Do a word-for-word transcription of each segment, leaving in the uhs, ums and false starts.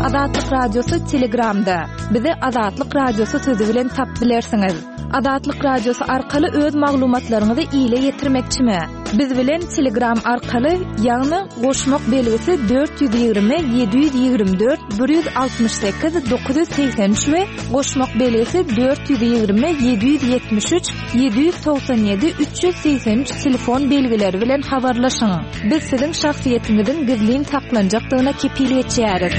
Azatlyk radiosu Telegramda. Bizi Azatlyk radiosu sözi bilen tap bilersiňiz. Azatlyk radiosu arkaly öz maglumatlaryňyzy ýyla ýetirmekçimi? Biz bilen Telegram arkaly ýagny goşmak belgisi dört yüz ýygrimi yedi yüz ýygrimi dört bir yüz altymyş sekiz dokuz yüz seksen üç we goşmak belgisi dört yüz ýygrimi yedi yüz ýetmiş üç yedi yüz toksan ýedi üç yüz seksen üç telefon belgileri bilen habarlaşyň. Biz siziň şahsiýetiňiziň gizlin taklanjakdygyna kepil etýäris.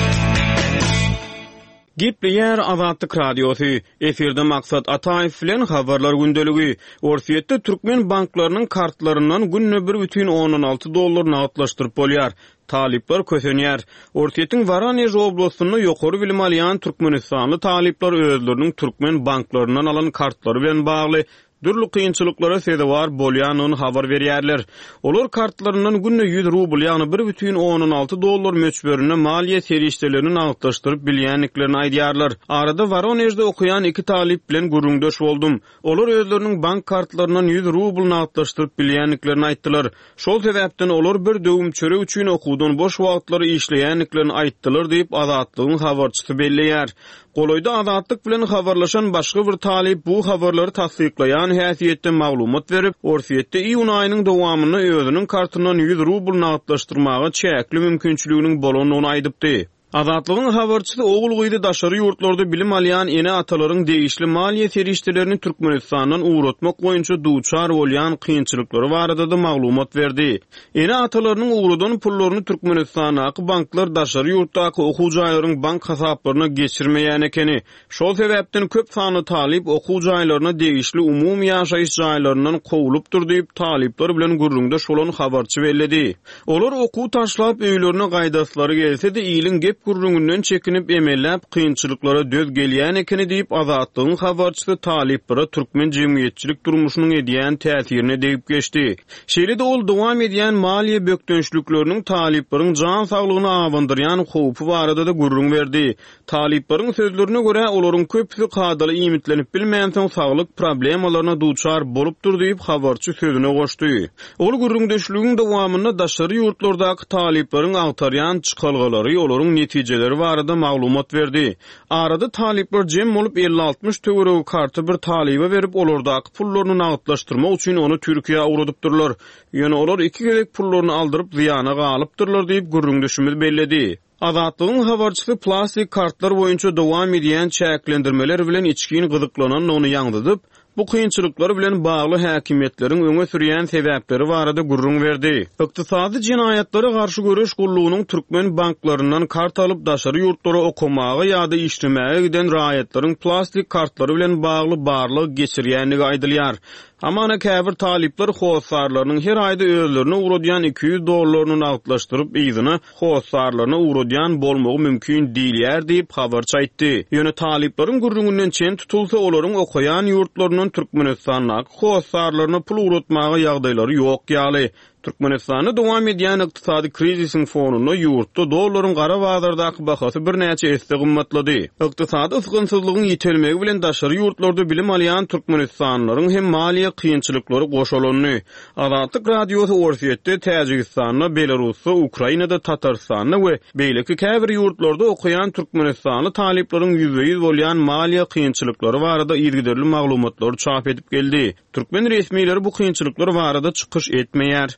Gepleyer Azatlyk radiosu. Eferde maksat Ataýew bilen habarlar gündeligi. Orsiýetde türkmen banklarynyň kartlaryndan günne bir бүтүн on alty dollar nagatlaşdyryp bolýar. Talipler kösenýär. Orsiýetiň Varanej oblastyny ýokary bilim alýan Türkmenistanly talipler özleriniň türkmen banklarynyň alan kartlary bilen bagly dürli kıyınçılıklara sedewar bolýanyny habar berýärler. Olar kartlaryndan günne yüz rubl ýagny bir бүтүн on alty dollar möçberine maliýe serişdelerini nagatlaşdyryp bilýänliklerini aýdýarlar. Arada Varonejde okuyan iki talip bilen gurrundaş boldum. Olar özleriniň bank kartlaryndan yüz rubl nagatlaşdyryp bilýänliklerini aýtdylar. Şol sebäpden olar bir döwüm çöre üçin okuwdan boş wagtlary işleýänliklerini aýtdylar diýip Azatlygyň habarçysy belleýär. Goloyda Azatlyk bilen habarlaşan başga bir talip bu habarlary tasdikleýän häsiýetde maglumat berip, orsiýetde iýun aýynyň dowamyny özüniň kartyndan yüz rubl nagatlaşdyrmaga çäkli mümkinçiliginiň bolanyny aýdypdy. Azatlygyň habarçysy ogul gyýdy daşary ýurtlarda bilim alýan ene atalaryň degişli maliýe serişdelerini Türkmenistandan uğratmak boýunça duçar bolýan kynçylyklary barada da maglumat berdi. Ene atalarynyň uğradan pullaryny Türkmenistanaky banklar daşary ýurtdaky okuw jaýlarynyň bank hasaplaryna geçirmeýän ekeni. Şol sebäpden köp sany talip okuw jaýlaryna degişli umumy ýaşaýyş jaýlaryndan kowulupdyr diýip talipler bilen gurrunda şolan habarçy belledi. Olar okuw taşlap öýlerine gaýdaslary gelse-de ýylyň gep gurrundan çekinip emellep kıyınçılıklara döz gelýän ekeni diýip Azatlygyň habarçysy taliplara türkmen jemgyýetçilik durmuşynyň edýän täsirini diýip geçdi. Şeýle-de ol dowam edýän maliýe bökdönçlükleriniň taliplaryň jan saglygyny awandyrýan howpy barada da gurrun berdi. Taliplaryň sözlerine görä olaryň köpüsi kadaly imitlenip bilmeýän saglyk problemalaryna duçar bolupdyr diýip habarçy sözüne goşdy. Ol gurrundaşlygyň dowamyna daşary ýurtlardaky taliplaryň agtarýan çykalgalary olaryň netijeleri barada maglumat berdi. Arada talipler jem bolup elli altmış töwereg karty bir talibe berip olardaky pullaryny nagatlaşdyrmak üçin onu Türkiýe awradypdyrlar. Ýöne olar iki gerek pullaryny aldyryp ziýana galypdyrlar diýip gurrundaşymy belledi. Azatlygyň habarçysy plastik kartlar boýunça dowam edýän çäklendirmeler bilen içkin gyzyklanan ony ýaňdydyp, bu kıyınçılıklar bilen bağlı häkimetleriň öňe sürýän sebäpleri barada gurrun berdi. Ykdysady jinayatlara garşy göreş gullugynyň türkmen banklarynyň kart alyp daşary ýurtlara okumagy ýa-da işlemäge giden raýatlaryň plastik kartlary bilen bağlı barlyk geçirýänligi aýdylýar. Amana käbir talipler howsarlarynyň her aýda özlerine uğradýan iki yüz dollaryny nagatlaşdyryp ýygyny howsarlaryna uğradýan bolmagy mümkin diýilýär diýip habarçy aýtdy. Ýöne talipleriň gurrundan çen tutulsa olaryň okuyan ýurtlarynyň Türkmenistanaky howsarlaryna pul uğratmagy ýagdaýlary ýok ýaly. Türkmenistanda dowam edýän ykdysady krizisiň fonuny ýurtda dollaryň gara bazardaky bahasy bir näçe esde gymmatlady. Ykdysady ysgynsyzlygyň ýetelmegi bilen daşary ýurtlarda bilim alýan türkmenistanlaryň hem maliýe kynçylyklary goşulany. Azatlyk radiosu orsiýetde Täjikistanda, Belarusda, Ukrainada, Tatarstanda we beýleki käbir ýurtlarda okuyan türkmenistanly talipleriň yüzde yüz bolýan maliýe kynçylyklary barada ýergiderli maglumatlary çap edip geldi. Türkmen resmiýetleri bu kynçylyklary barada çykyş etmeýär.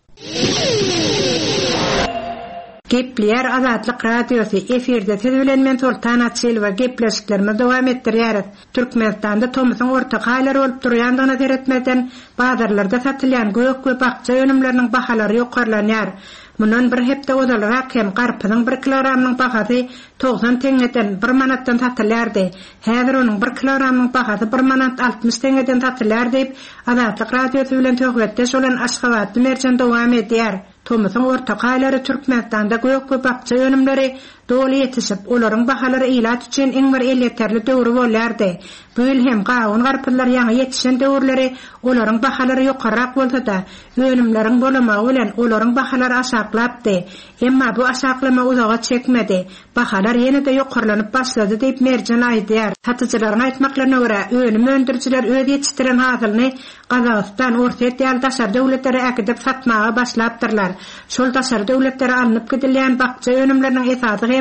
Gepleyer Azatlyk radiosu eferde tezbilenmen Sultan Atsil we gepleşiklerine dowam etdirýär. Türkmenistanda Tomysyň ortak haýlary bolup durýandygyna seretmeden bazarlarda satylýan gök we bakça ýönümleriniň bahalary ýokarlanýar. Mundan bir hepde odalara hem garpynyň bir kilogramynyň bahasy doksan teňeden bir manatdan satylýardy. Häzir onuň bir kilogramynyň bahasy bir manat altmış teňeden satylýar diýip Azatlyk radiosu bilen töhbetde olan Aşgabatly merçen dowam edýär. Tomysyň ortak haýlary Türkmenistanda gök we bakça ýönümleri doly ýetişip, olaryň bahalary ilat üçin iň bir elýeterli döwür bolýardy. Bu ýyl hem gawun garpylar ýaňy ýetişen döwürleri olaryň bahalary ýokarak bolsa-da, ýönümleriň bolamagy bilen olaryň bahalary aşaklapdy. Emma bu aşaklama uzağa çekmedi. Bahalar ýene-de ýokarlanyp başlady diýip merçen aýdýar. Satyjylaryň aýtmaklaryna görä, öňüm öndürçiler öz ýetişdiren hasylyny Gazawstan, Orsiýet ýa-da daşary döwletlere äkidip satmaga başlapdyrlar. Şol daşary döwletlere alınıp gidilýän bakça ýönümleriniň esasy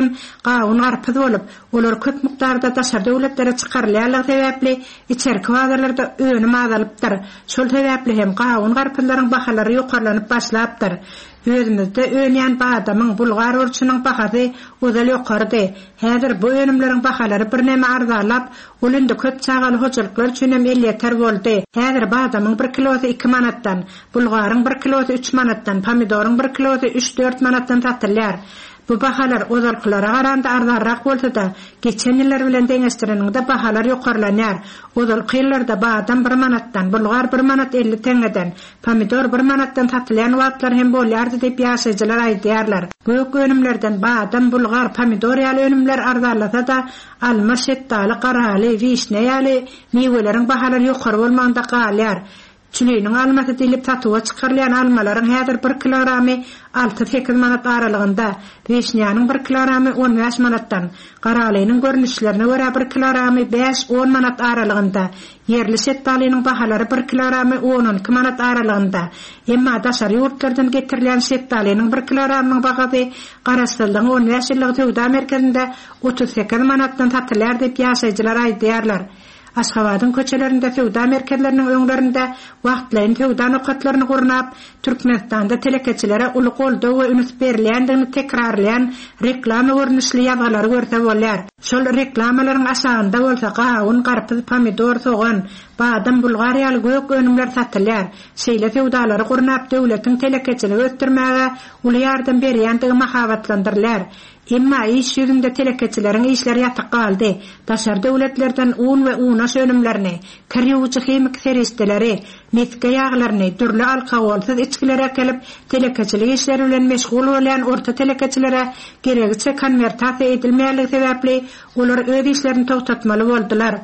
hem gawun garpy bolup, olar köp mikdarda daşar döwletlere çykarylýarlygy sebäpli içerki bazarlarda önüm azalypdyr. Şol sebäpli hem gawun garpylaryň bahalary ýokarlanyp başlapdyr. Özümizde önýän badamyň Bulgar urçunyň bahasy özel ýokardy. Häzir bu önümleriň bahalary bir näme arzalap, olunda köp çagaly hoçalyklar üçin hem elliýeter boldy. Häzir badamyň bir kilosy iki manatdan, Bulgaryň bir kilosy üç manatdan, pomidoryň bir kilosy üç dört manatdan satylýar. Bu bahalar ozalyklara garanda arzarrak bolsa da, geçen ýyllar bilen deňeşdireninde bahalar ýokarlanýar. Ozalky ýyllarda badam bir manatdan, Bulgar bir manat elli teňeden, pomidor bir manatdan satylýan wagtlar hem bolýardy diýip ýaşaýjylar aýdýarlar. Göýük önümlerden badam, Bulgar, pomidor ýaly önümler arzalasa da, alma, şettali, garaly, wiśne ýaly meweleriň bahalary ýokary bolmagynda galýar. Çüneýiniň almasy dilip tatywa çykarylýan almalaryň häzir bir kilogramy alty sekiz manat aralygynda, wiśnýanyň bir kilogramy on beş manatdan, garalynyň görnüşlerine görä bir kilogramy beş on manat aralygynda, yerli şettalynyň bahalary bir kilogramy on on iki manat aralygynda. Emma daşar ýurtlardan getirilýän şettalynyň bir kilogramynyň bahasy Garaşdyldyň on beş ýyllyk töwda merkezinde otuz sekiz manatdan satylýar diýip ýaşaýjylar aýdýarlar. Aşgabatyň köçelerinde, töwda merkezleriniň öňlerinde wagtlaryň töwda nokatlaryny gurnap, Türkmenistanda telekeçilere uly goldaw we üns berilýändigini tekrarlayan reklam görnüşli ýazgalary görse bolýar. Şol reklamalaryň aşagynda bolsa gawun, garpy, pomidor, soğan, badam, Bulgar ýaly göýük önümler satylýar. Şeýle töwdalary gurnap döwletiň telekeçini ötürmäge uly ýardam berýändigi mahabatlandyrlar. Emma iş ýüzünde telekeçileriň işleri ýatyk galdy. Daşar döwletlerden un we unaş önümlerini, kirýüwçi hemik seristeleri, metka ýaglaryny, türlü alkogolsuz içkilere kelip telekeçilik işleri bilen meşgul bolan orta telekeçilere geregiçe konwertasiýa edilmeýärligi sebäpli olar öz işlerini togtatmaly boldylar.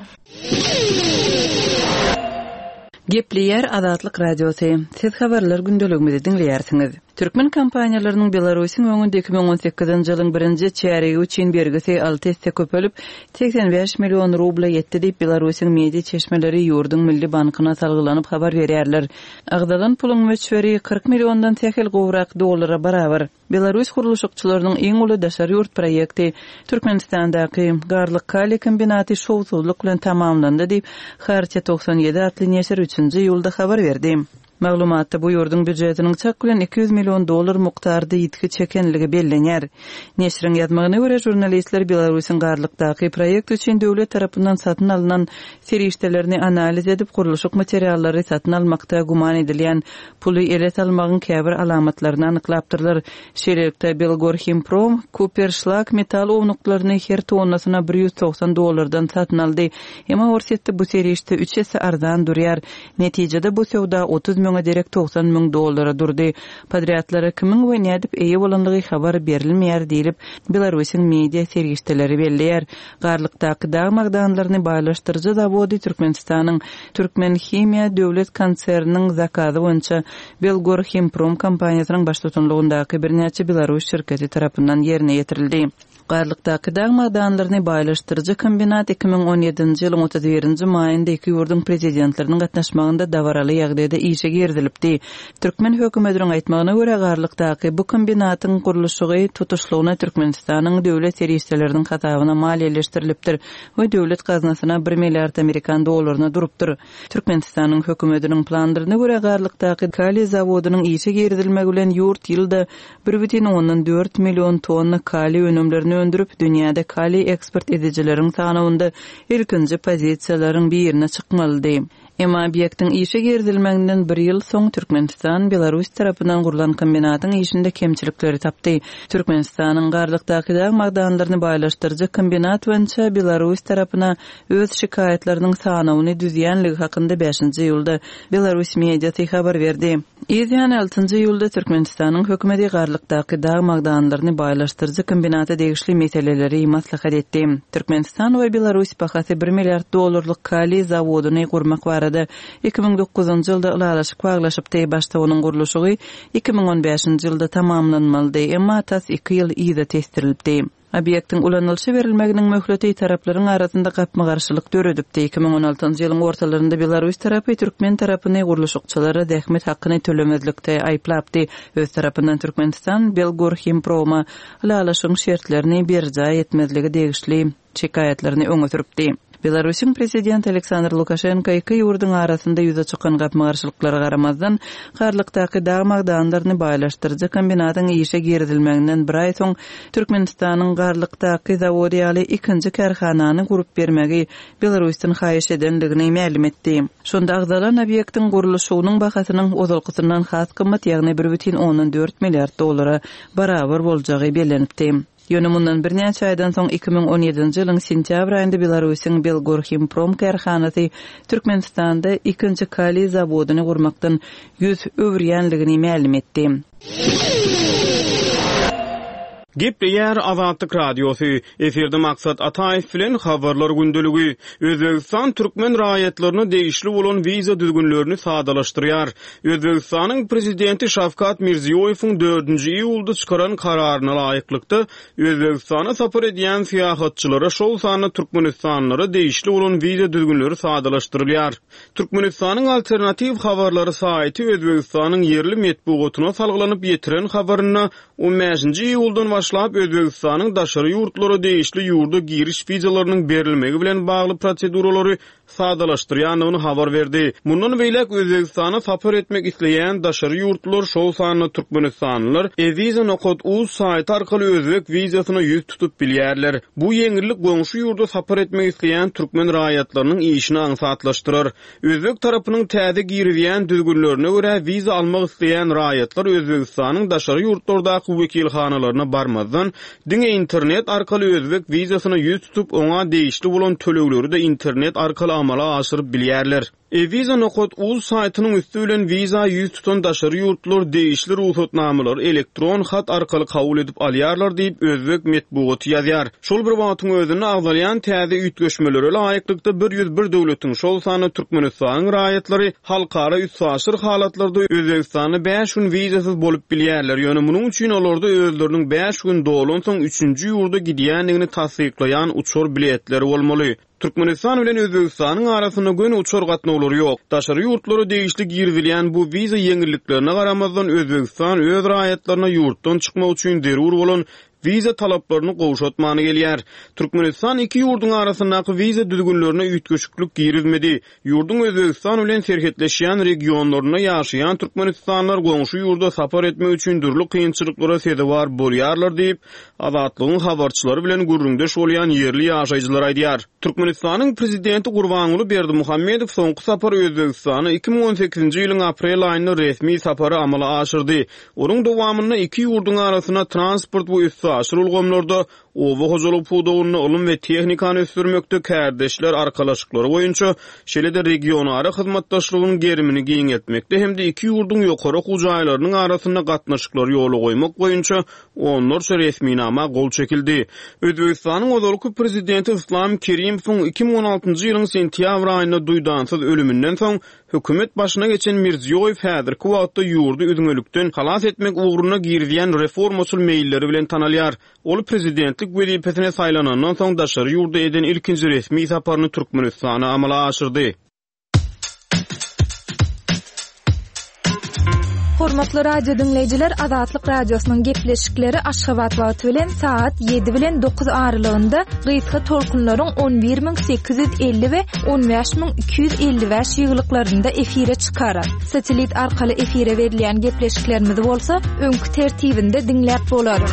Gepleýär Azatlyk Radiosu. Siz habarlar gündeligimizi dinleýärsiňiz. Türkmen kampaniýalarynyň Belarusyň öňünde iki bin on sekizinji ýylyň birinji çeýregi üçin bergisi alty hisse köpelip seksen beş million rubla ýetdi diýip Belarusyň media çeşmeleri ýurdun milli bankyna salgylanyp habar berýärler. Agdalan puluň möçberi kırk milliondan tekil gowrak dollara barabar. Belarus guruluşçylarynyň iň uly daşary ýurt proýekti Türkmenistandaky Garlyk Kali kombinaty şowsuzlyk bilen tamamlandy diýip Harça doksan ýedi atly neşir üçinji ýylda habar berdi. Maglumatda bu ýurdun büdjetiniň çak bilen iki yüz million dollar mukdarda ýitki çekenligi bellenýär. Neşriň ýazmagyna görä jurnalistler Belarusyň Garlykdaky proýekt üçin döwlet tarapyndan satyn alynan serişdelerini analiz edip guruluşyk materiallary satyn almakda guman edilýän puly elet almagyň käbir alamatlaryny anyklapdyrlar. Şeýlelikde Belgorhimprom Kuperschlag metal ownuklaryny her tonnasyna bir yüz doksan dollardan satyn aldy. Emma orsetde bu serişde üç hisse arzan durýar. Netijede bu sowda otuz müňe derek doksan müň dollara durdy. Patriotlara kimin we nädip eýe bolanlygy habar berilmeýär diýilip Belarusyň media sergişdeleri belleýär. Garlykdaky dağ magdanlaryny baýlaşdyrjy zawody Türkmenistanyň Türkmen Himiýa döwlet konserniniň zakaty boýunça Belgorhimprom kompaniýasynyň baş tutanlygyndaky birnäçe Belarus şirketi tarapyndan ýerine ýetirildi. Garlykdaky dağ magdanlaryny baýlaşdyrjy kombinat iki bin on ýedinji ýylyň otuz birinji maýynda iki ýurdun prezidentleriniň gatnaşmagynda dawaraly ýagdaýda işe girdilipdi. Türkmen hökümetiniň aýtmagyna görä Garlykdaky bu kombinatyň guruluşy tutuşlugyna Türkmenistanyň döwlet serişdeleriniň hatabyna maliýeleşdirilipdir we döwlet gaznasyna bir milliard Amerikan dollaryna durupdyr. Türkmenistanyň hökümetiniň planlaryna görä Garlykdaky Kali zawodynyň işe girdilmegi bilen ýurt ýylda bir butun ondan dört million tonna kali önümlerini öndürüp dünýäde kali eksport edijileriň sanawynda ilkinji pozisiýalaryň birine çykmaly. Emma obyektiň işe girdilmeginden bir ýyl soň Türkmenistan Belarus tarapyndan gurulan kombinatyň işinde kemçilikleri tapdy. Türkmenistanyň Garlykdaky dağ magdanlaryny baýlaşdyrjy kombinat boýunça Belarus tarapyna öz şikaýetleriniň sanawyny düzýänligi hakynda beşinji ýylda Belarus mediasy habar berdi. Ýyzyň altynjy ýylda Türkmenistanyň hökümeti Garlykdaky dağ magdanlaryny baýlaşdyrjy kombinaty degişli meseleleri maslahat etdi. Türkmenistan we Belarus bahasy bir milliard dollarlyk kali zawodyny gurmak bar. iki bin dokuzunji ýylda ulalaşyk baglaşypdy. Başda onuň guruluşy iki bin on beşinji ýylda tamamlanmaly, emma tas iki ýyl ýyda testirildi. Obyektin ulanılşy berilmeginiň möhleti taraplaryň arasynda gapma-garşylyk döredipdi. iki ming on altynjy ýylyň ortalarynda Belarus tarapy Türkmen tarapyny guruluşykçylary dähmet hakyny tölemezlikde aýplapdy. Öz tarapyndan Türkmenistan Belgorhimproma ulalaşyň şertlerini berja etmezligi degişli şikaýatlaryny öňe süripdi. Belarusyň prezidenti Aleksandr Lukashenko iki ýurduň arasynda ýüze çykan gapma-garşylyklara garamazdan garlykdaky dağ-magdanlaryny baýlaşdyrjy kombinatyň işe girdilmeginden bir aý soň Türkmenistanyň garlykdaky zawody ýaly ikinji karhanany gurup bermegi Belarusdan haýyş edenligini ma'lum etdi. Şonda agzalan obyektiň guruluşynyň bahasynyň ozalkysyndan has kymmat ýagny bir butun on dört milliard dollara barabar boljagy bellenipdi. Ýöne mundan bir näçe aýdan soň iki ming on ýedinji ýylyň sentýabr aýynda Belarusyň Belgorhimprom karhanasy Türkmenistanda ikinji kali zawodyny gurmakdan ýüz öwürýänligini ma'lum etdi. Gepleýär Azatlyk Radiosu. Eferde maksat Ataýew bilen habarlar gündeligi. Özbegistan türkmen raýatlaryny değişli bolan wiza düzgünlerini sadalaşdyrýar. Özbegistanyň prezidenti Şavkat Mirziýowyň dördünji iýulda çykaran kararyna laýyklykda Özbegistana sapar edýän syýahatçylara şol sany türkmenistanlary değişli bolan wiza düzgünleri sadalaşdyrylýar. Türkmenistanyň alternativ habarlary saýty Özbegistanyň yerli medeniýetine salgylanyp ýetiren habaryna on beşinji iýuldan başlap Özbegistanyň daşary ýurtlary değişli ýurda giriş wizalarynyň berilmegi bilen bagly proseduralary sadalaşdyrýanyny habar berdi. Mundan beýlek Özbegistana sapar etmek isleýän daşary ýurtlar şol sanyny türkmenistanlylar e-viza nokta u saýty arkaly özbek wizasyna ýüz tutup bilýärler. Bu ýeňillik goňşy ýurda sapar etmek isleýän türkmen raýatlarynyň işini aňsatlaşdyrar. Özbek tarapynyň täze girilýän düzgünlerine görä wiza almak isleýän raýatlar Özbegistanyň daşary ýurtlardaky wekilhanalaryna barmazdan diňe internet arkaly özbek wizasyna ýüz tutup oňa değişli bolan tölegleri de internet arkaly amala aşyryp bilýärler. E-viza nokta u saýtynyň üstü bilen wiza ýüz tutan daşary ýurtlar değişli ruhsatnamалар elektron hat arkaly kabul edip alýarlar diýip özbek medeniýeti ýazýar. Şol bir wagtyň özüni agdalýan täze üýtgeşmelere laýyklykda bir ýüz bir döwletiň şol sany Türkmenistanyň raýatlary halkara üssaşyr halatlarda Özbegistany beş gün wizasyz bolup bilýärler. Ýöne munyň üçin olarda özleriniň beş gün dolan soň üçünji ýurda gidýänligini tasdiklayan uçur biletleri bolmaly. Türkmenistan bilen Özbegistanyň arasynda göni uçur gatnawlary ýok. Daşary ýurtlary değişli girilýän bu wiza ýeňilliklerine garamazdan Özbegistan öz raýatlaryna ýurtdan çykmak üçin derur bolan wiza talaplaryny gowşatmany gelýär. Türkmenistan iki ýurduň arasyndaky wiza düzgünlerine üýtgeşiklik girilmedi. Ýurduň Özbegistan bilen serhetleşýän regionlaryna ýaşaýan türkmenistanlar goňşy ýurda sapar etmek üçin durly kynçylyklara sebäp bolýarlar diýip Azatlygyň habarçylary bilen gurrundeş bolýan yerli ýaşaýjylar aýdýar. Türkmenistanyň prezidenti Gurbanuly Berdimuhammedow soňky sapar Özbegistana iki ming on sekizinji ýylyň aprel aýynda resmi sapary amala aşyrdy. Onuň dowamynda iki ýurduň arasyna transport we aşırı ulgamlarda owa hojalyk puwdagyny ulum we tehnikany ösdürmekde kärdeşler arkalaşykları boýunça şeýle-de regionary hyzmatdaşlygyň gerimini giňetmekde hem de iki ýurduň ýokary hujaýlarynyň arasynda gatnaşyklary ýoly goýmak boýunça onlarça resminama gol çekildi. Özbegistanyň ozalky prezidenti Islam Kerimovň iki ming on altynjy ýylyň sentýabr aýynda duýdansyz ölümünden soň hökümet başyna geçen Mirziýow häzirki wagtda ýurdu üdüňelikden halas etmek uğruna girilýän reformaçyl meýilleri bilen tanalýar. Ol prezidentlik wezipesine saýlanandan soň daşary ýurda eden ilkinji resmi saparyny Türkmenistana amala aşyrdy. Hormatly radio dinleyijiler, Azatlyk radiosynyň gepleşikleri Aşgabat wagty bilen saat ýedi bilen dokuz aralygynda gyýtga tolkunlaryň on bir ming sekiz ýüz elli we on beş ming iki ýüz elli beş ýyglyklarynda efire çykarar. Satelit arkaly efire berilýän gepleşiklerimiz bolsa, öňkü tertibinde dinläp bolar.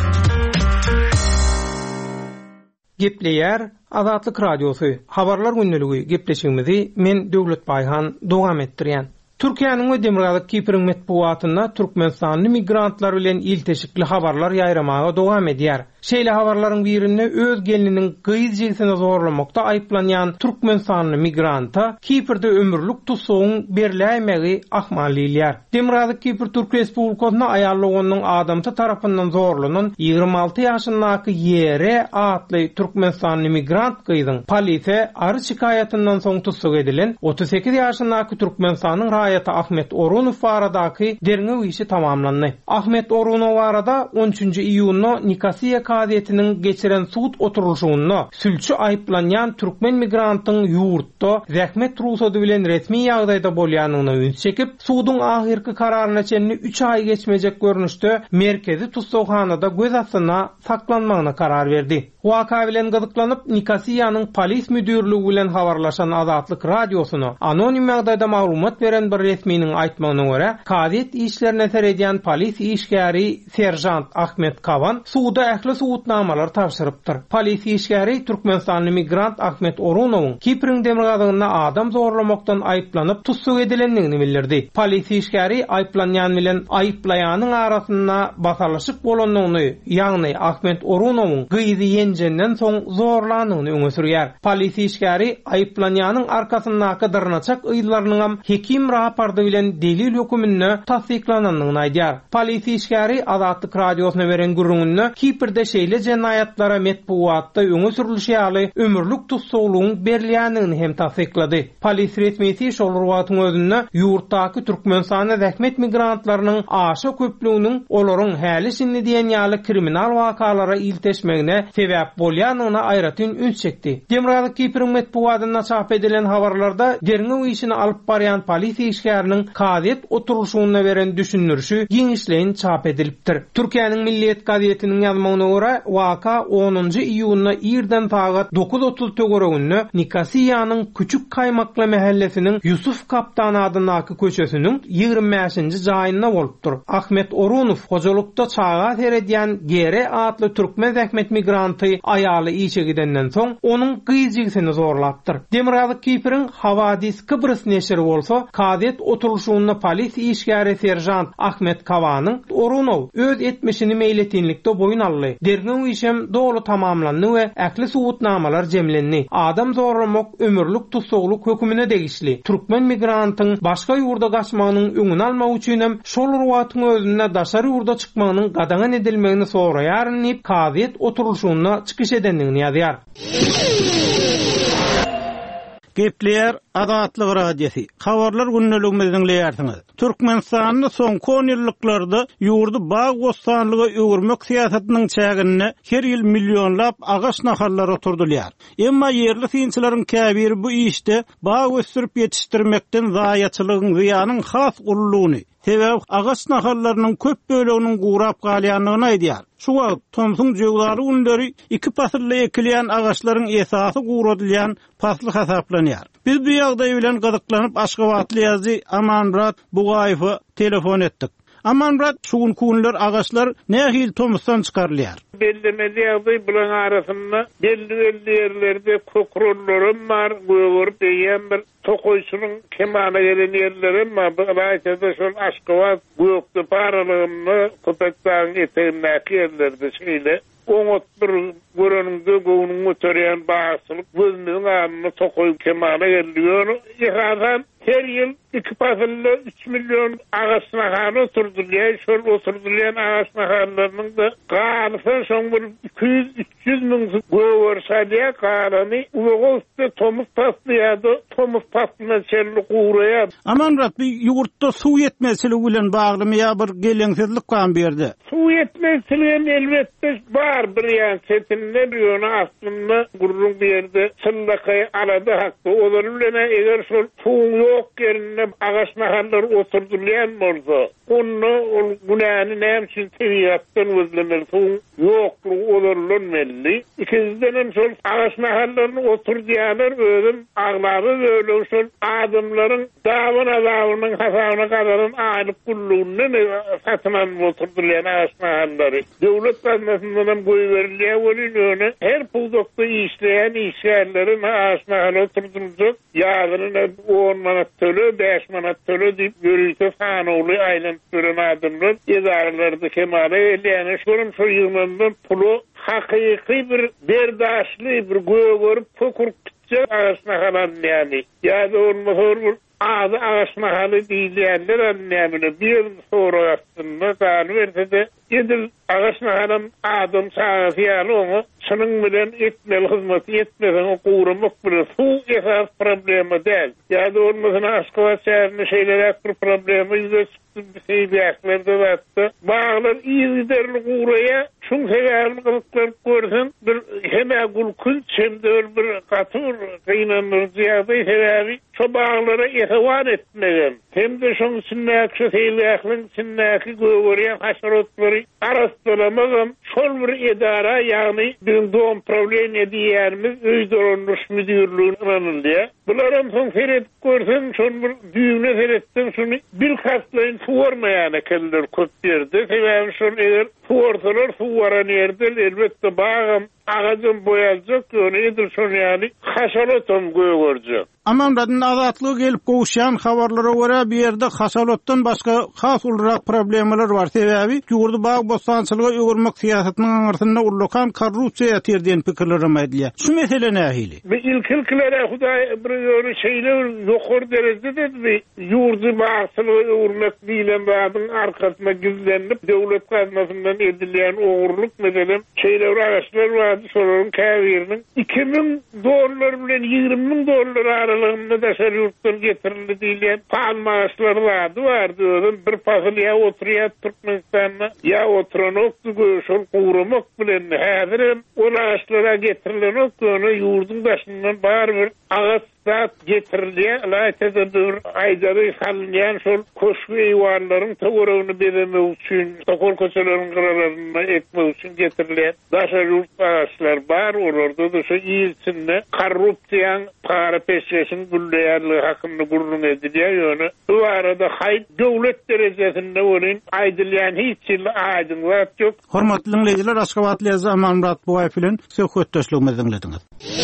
Gepleýär Azatlyk radiosu. Habarlar günneligi gepleşigimizi men Döwlet Baýhan dowam etdirýän. Türkiýanyň we Demokratik Kipriň medeniýetinde Türkmenistanly migrantlar bilen ilteşikli habarlar ýaýramaga dowam edýär. Şeýle habarlaryň birinde öz gelininiň gyýyz jinsine zorlamakda aýplanýan Türkmenistanly migranta Kiprde ömürlük tutsagyň berilämegi ahmalylýar. Demokratik Kipr Türk Respublikasyna aýarlyganyň adamty tarapyndan zorlanan ýygrimi alty ýaşyndaky Ýere atly Türkmenistanly migrant gyýdyň polisiýa ary şikaýatyndan soň tutsak edilen otuz sekiz ýaşyndaky Türkmenistanyň raýaty Ahmet Orunov baradaky derňe işi tamamlandy. Ahmet Orunov barada on üçünji iýuny Nikasiýa kaziyetinin geçiren suud oturulşugyny sülçü aýplanýan türkmen migrantyň ýurtda zähmet ruhsady bilen resmi ýagdaýda bolýanyna üns çekip, suudun ahirki kararyna çenli üç ay geçmejek görnüşde merkezi tutsawhanada göz astyna saklanmagyna karar berdi. Waka bilen gyzyklanyp Nikasiýanyň polis müdürligi bilen habarlaşan Azatlyk radiosyna anonim ýagdaýda maglumat beren bir resminiň aýtmagyna görä, kaziyet işlerine seredýän polis işgäri serjant Ahmet Kavan suuda ähli suudnamalar tapşyrypdyr. Polis işgäri Türkmenistanly migrant Ahmet Orunowyň Kipriň demirgazyna adam zorlamakdan aýplanyp tutsak edilendigini bildirdi. Polis işgäri aýplanýan bilen aýplaýanyň arasynda basalyşyp bolanlygyny, ýagny Ahmet Orunowyň gyzy ýenjenden soň zorlanygyny öňe sürýär. Polis işgäri aýplanýanyň arkasyndaky dyrnaçak ýyllarynyň hem hekim raporty bilen delil hökümine tasdiklananyny aýdýar. Polis işgäri Azatlyk radiosyna beren gurrungyny Kiprde şeýle jenaýatlara metbuatda öňe sürilýäli ömürlük tutsaglygyň berilýändigini hem tasdiklady. Polis resmiýeti şol ruwatyň özünde ýurtdaky Türkmenistana zähmet migrantlarynyň aşa köplüğiniň olaryň häli sinni diýen ýaly kriminal wakalara ilteşmegine sebäp bolýanyna aýratyn üns çekdi. Demirgazy Kipriň metbuatyna çap edilen habarlarda derňe işini alyp barýan polis işgäriniň kaziyet oturulşugyna beren düşünürşi giňişleýin çap edilipdir. Türkiýanyň Milliýet gazetiniň ýazmagyna görä, waka onuncu iýunna ýerden tagat dokuz otuz töwereginde Nikasiýanyň küçük Kaýmakla mahallesiniň Yusuf Kaptan adynaky köçesiniň ýygrimi beşinji jaýynda bolupdyr. Ahmet Orunow hojalykda çağa seredýän Gere adly türkmen zähmet migranty aýaly işe gidenden soň onuň gyýjygyny zorlapdyr. Demirgazy Kipriň Hawadis Kıbrıs neşri bolsa, kaziyet oturulşugyna polis işgäri serjant Ahmet Kavanyň Orunow öz etmişini meýletinlikde boyun aldy. Derňe işem dolu tamamlandy we ähli suudnamalar jemlendi. Adam zorlamak ömürlük tutsaglyk hökümine degişli. Türkmen migrantyň başga ýurda gaçmagynyň öňüni almak üçin hem şol ruwatyň özünde daşar ýurda çykmagynyň gadaňan edilmegini soraýaryn diýip kaziyet oturulşugyna çykyş edendigini ýazýar. Gepleýär Azatlyk radiosi. Habarlar günneligimizi dinleýärsiňiz. Türkmenistanyň soňky on ýyllarlarda ýurdu bag bostanlygy öwürmek siýasatynyň çägine her ýyl millionlap agaç nahallar oturdylýar. Emma ýerli synçylaryň käbiri bu işde bag ösürip ýetişdirmekden zaýaçylygyň ziýanyň has ullugyny, sebäp agaç nahallarynyň köp böleginiň gurap galýanlygyny aýdýar. Şuwa Tomsun jogdary günleri iki pasyrly ekilýän agaçlaryň esasy guradylýan pasly hasaplanýar. Biz bu ýagdaý bilen gyzyklanyp Aşgabatly ýazy Amanrat Bugaýewy telefon etdik. Amanrat şugun kunlar agaçlar nähil Tomsdan çykarylýar. Bellemeli ýagdaý bulan arasynda belli belli ýerlerde kokrollarym bar, göwür diýen bir tokoýçunyň kemana gelen ýerlerim bar. Bu raýatda şol Aşgabat gökde paralygyny köpekden etenäki ýerlerde şeýle oňotdur göreninde göwnüň öterýän basylyk gözüniň anyny tokoýup kemana gelýär. Ýa-da her ýyl iki pasyrly üç milyon agaç nahary oturdylýar. Şol oturdylýan agaç naharlarynyň da galysa şoň bir iki yüz üç yüz miň göwer şadýa garany uwagusty tomuz paslýady, tomuz paslana çelli guraýar. Amanrat bir ýurtda suw ýetmezligi bilen bagly ýa bir geleňsizlik kan berdi. Suw ýetmezligi elbetde bar bir ýan setinle ýöne aslynda gurrun bir ýerde çyllakay arada hakda olar bilen eger şol suw ýok ýerine agaç naharlar oturdylýan bolsa, onu ol günäni näme üçin tebiýatdan özlemeli suw ýoklugy olarlanmaly. İkinciden hem şol agaç naharlaryny oturdýanlar özüm aglary öýle şol adamlaryň dawan azabynyň hasabyna gadaryn aýlyk gullugyny satynan oturdylýan agaç naharlary. Döwlet tarapyndan hem goý berilýär bolýany her puldokda işleýän işgärlerin agaç naharlary oturdylýar. Ýagyny on manat töle, beş manat töle diýip görýse sanoly aýlanyp gören adamlar edarlarda kemale elýän şorum şu ýygmandan pulu hakyky bir berdaşly bir göwür pokurtça agaç naharan ýani. Ýa-da olmasor bir adı agaç nahaly diýilýänler anlaýmyny bir soraýatdyna galy berse Edil ağaçna hanım adam sağıyalı onu şunun bilen etmeli hizmet etmeden kuğramak bilen su esas problemi değil. Ya da olmasın aşkıva çağırını şeyler bir problemi yüzde bir şey beyaklerde vattı. Bağlar iyi giderli kuğraya şun severli kılıklar görsün bir hemen gulkun çemde bir katır kıynanır ziyadı sebebi şu bağlara ihvan etmeden hem de şun sünnakşı seyliyakların sünnakı göğüren haşarotları arastılamazım şol bir idara yani bir doğum problemi diyerimiz öydürülmüş müdürlüğün anılıyor. Bunların son seyret görsün şun bir düğüne seyrettim şunu bir kaslayın su varmayana keller köp verdi. Sebebi şun eğer su ortalar su varan yerde elbette bağım ağacın boyalacak onu edir şun yani haşarotum göğürcek. Amamradın azatlığı gelip kovuşan habarlara göre bir yerde haşalottan başka has olarak problemler var. Sebebi yurdu bağ bostançılığı öğürmek siyasetinin anırtında urlokan korrupsiya terdiyen pikirlerim ediliyor. Şu mesele ne ahili? Ve ilk ilklere huday bir şeyler yokor derecede de yurdu bağçılığı öğürmek bilen bağın arkasına gizlenip devlet kazmasından edilen oğurluk meselem şeyler ağaçlar vardı sorarım kavirinin iki bin dolar bilen yirmi bin dolar aralığında da şer yurttan getirildi diyen pahalı maaşlar vardı vardı ödüm bir pasıl ya oturuya Türkmenistan'a ya oturan oktu göğüşün kuğramak bilen hadirem o ağaçlara getirilen oktu onu yurdun başından bağır bir ağaç saat getiriliye laytede bir aydarı salınyan şol koşu eyvarların tavırını bereme için tokol koçaların kıralarına ekme için getirilen daşa yurt ağaçlar var orada da şu iyisinde korrupsiyan para peşesin gülleyarlığı hakkında gurrun ediliyor yönü. Bu arada hayt devlet derecesinde onun aydılyan hiç yıl aydınlat yok. Hormatly dinleyijiler, Aşgabatly Zaman Murat Buğay bilen söhbetdeşligimizi dinlediniz.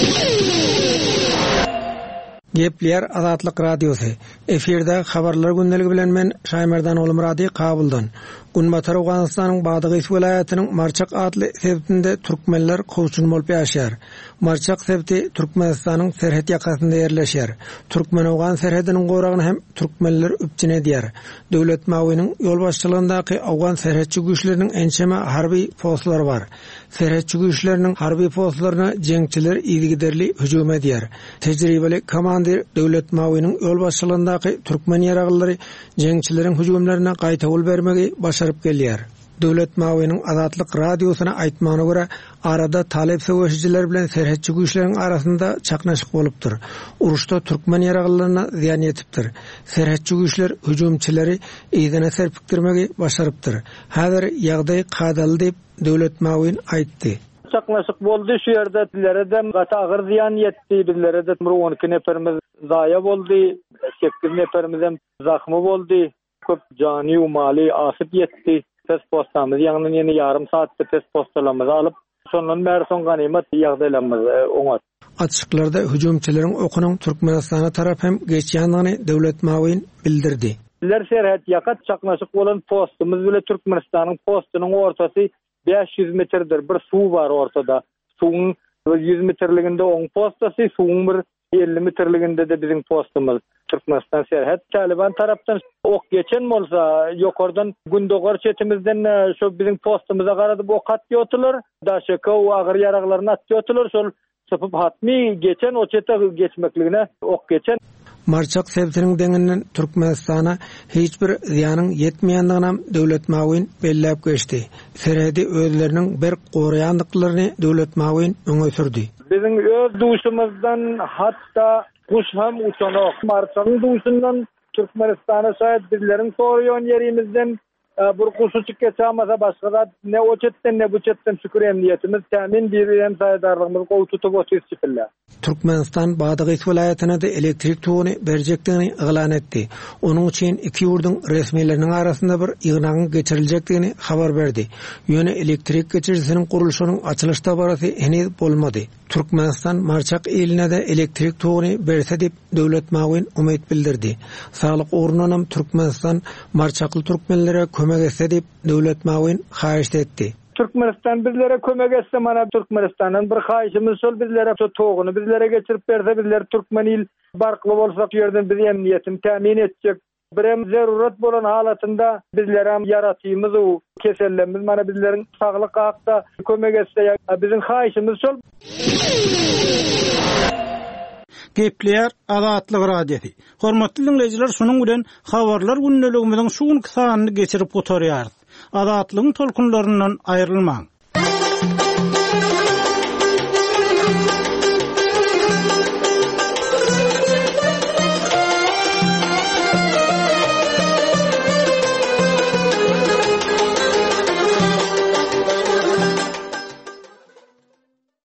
Gepler Azatlyk Radiosu. Eferde habarlar gündəligi bilen men Şaymerdan oğlum Radi Kabuldan. Günbatar Awganystanyň Badygy welaýatynyň Marçak adly sebtinde türkmenler gowşun bolup ýaşar. Marçak sebti Türkmenistanyň serhet ýakasynda ýerleşýär. Türkmen Awgan serhediniň goragyny hem türkmenler üpçine edýär. Döwlet mawynyň ýol başçylygyndaky Awgan serhetçi güýçleriniň ençeme harby postlary bar. Serhetçi güýçleriniň harby postlaryna jeňçiler ýygyderli hüjüm edýär. Tejribeli komandir döwlet mawynyň ýol başçylygyndaky türkmen ýaragylary jeňçileriň hüjümlerine gaýta ol bermegi başaryp gelýär. Döwlet mawynyň Azatlyk radiosyna aýtmagyna görä arada talep söwüşçiler bilen serhetçi güýçleriň arasynda çaknaşyk bolupdyr. Uruşda türkmen ýaragylaryna ziýan ýetipdir. Serhetçi güýçler hüjümçileri ýygyna serpikdirmegi başarypdyr. Häzir ýagdaý kadaly diýip döwlet mawyn aýtdy. Çaknaşyk boldy şu ýerde dilere de gata agyr ziýan ýetdi, bizlere de on iki neferimiz zaýa boldy, sekiz neferimiz hem zahmy boldy. Köp cani u mali asyp ýetdi. Test postamyz ýagny ýene yarım saatda test postalarymyzy alyp, şondan bäri soň ganymet ýagdaýlarymyz oňat. Atşyklarda hüjümçileriň okunyň Türkmenistana tarap hem geçýändigini döwlet mawyn bildirdi. Bizler serhet ýakat çaknaşyk bolan postumyz bile Türkmenistanyň postunyň ortasy beş yüz metrdir. Bir suw bar ortada. Suwuň yüz metrliginde oň postasy, suwuň bir elli metrliginde de bizim postumyz. Türkmenistan serhet Taliban tarapdan ok geçen bolsa ýokardan Gündogar çetimizden şu bizim postumyza garadyp ok atýotlar. Daşaka o agyr ýaraglaryny atýotlar. Şol sıpıp hatmy geçen o çete geçmekligine ok geçen. Marçak sebtiniň deňinden Türkmenistana hiç bir ziýanyň ýetmeýändigini döwlet mawyn belläp geçdi. Serhedi özleriniň bir goraýandyklaryny döwlet mawyn öňe sürdi. Bizim öz duşumuzdan hatta kuş hem uçanok. Marçakyň duşundan Türkmenistana şaýat bizleriň soraýan ýerimizden bir kuşu çıkacağımıza başka da ne o çetten ne bu çetten şükür emniyetimiz temin bir hem sayıdarlığımız kol tutup oturup çıkırlar. Türkmenistan Badygy welaýatyna da elektrik tuğunu berjekdigini ýylan etdi. Onuň üçin iki ýurdun resmiýetleriniň arasynda bir ýygnagyň geçiriljekdigini habar berdi. Ýöne elektrik geçirisiniň gurulşynyň açylışda barasy henüz bolmady. Türkmenistan Marçak eline de elektrik tuğunu berse dip döwlet mawyn umyt bildirdi. Saglyk ornunam Türkmenistan Marçakly türkmenlere kömek etse dip döwlet mawyn haýyş etdi. Türkmenistan bizlere kömek etse mana Türkmenistan'ın bir haýyşymyz şol bizlere şu tuğunu bizlere geçirip berse bizler Türkmen il barkly bolsak ýerden biz emniýetim temin etjek. birem zarurat bolan halatynda bizler hem yaratyymyz o kesellerimiz mana bizlerin saglyk hakda kömek etse bizim haýyşymyz şol. Gepleýär Azatlyk radiosi. Hormatly dinleýijiler, şunuň bilen habarlar günneligimiziň şu gün sanyny geçirip gotarýarys. Azatlygyň tolkunlaryndan aýrylmaň.